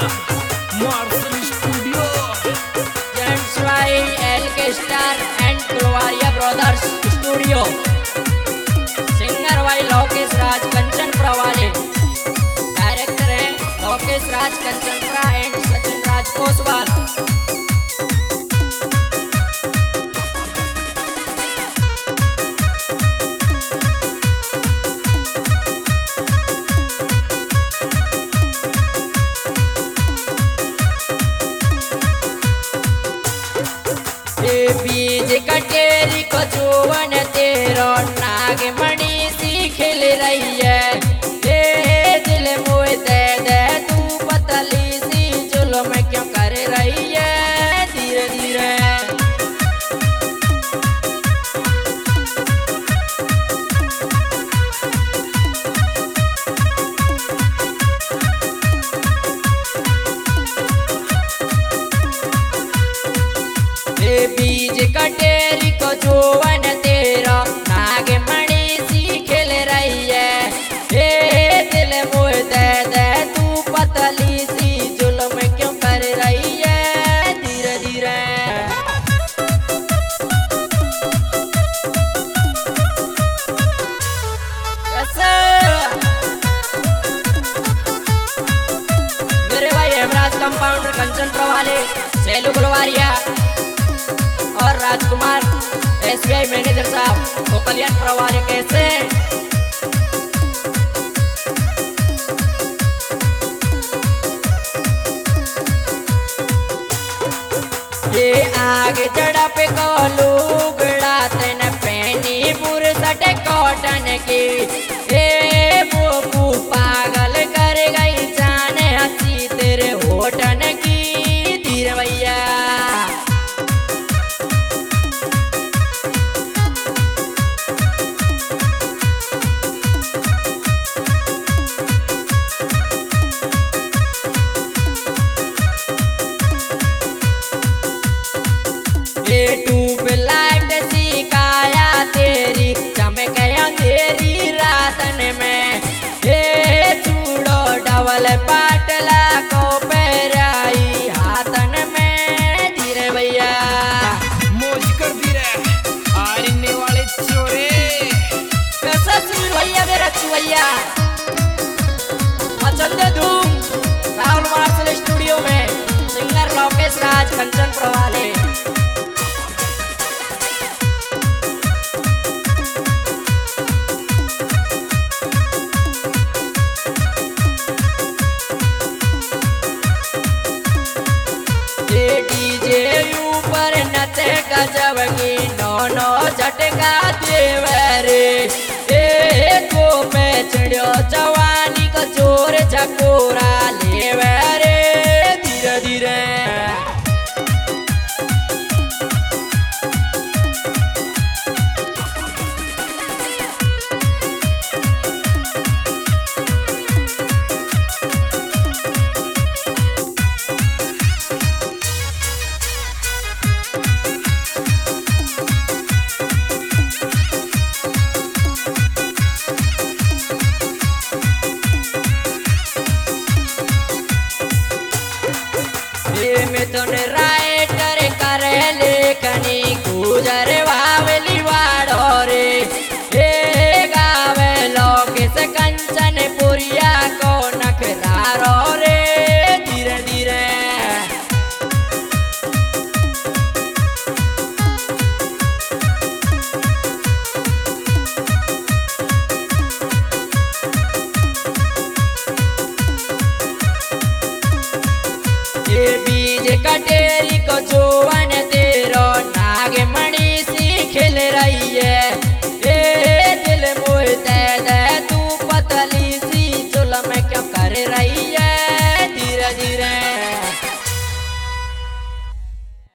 Martial studio Gents by LK Star and Kulwaria Brothers Studio. Singer by Lokesh Raj Kanchan Prawale. Director है लोकेश राज कंचन प्रा and Sachin राज कोसवाल. बीज कटेरी को चुवन तेरो नागमणि सी खिल रही है. ये दिल मुझे दे दे तू पतली सी जुल्म क्यों कर रही है धीरे धीरे. बीज कटेरी को चुवन तेरा नागमणि सी खिल रही है. हे दिल मुझे दे दे तू पतली सी जुल्म क्यों कर रही है धीरे धीरे. मेरे भाई हेमराज कंपाउंडर कंचन प्रवाले, सेलू गुलवारिया और राजकुमार SBI मैनेजर साहब तो कल्याण प्रवाले कैसे. ये आगे चढ़ा पे को लुगड़ा तेन पहनी बुरसट कॉटन की. ए बोपू पागल कर गई जाने हंसी तेरे होटन की धीरे भैया. ट्यूबलाइट सी काया तेरी चमक अंधेरी रातन में. हे चूड़ो डबल पाटला को पैराई हाथन में धीरे भैया. मौज कर दी रे आने वाले चोरे. कैसा सुन भैया मेरा चुवैया मचल दे धूम. राहुल मार्शल स्टूडियो में सिंगर लोकेश राज कंचन प्रवाले. डीजे ऊपर नचे गजब की नौनो झटका देवरे. को पे चढ़ो जवानी को जोर झकोरा लेवरे धीरे धीरे. मिथुन राइटर करे लेखनी गुजर वावली वाड़ो रे. हे गावे लोकेश कंचन पुरिया को नखरारो रे धीरे धीरे. बीज कटेरी को चुवन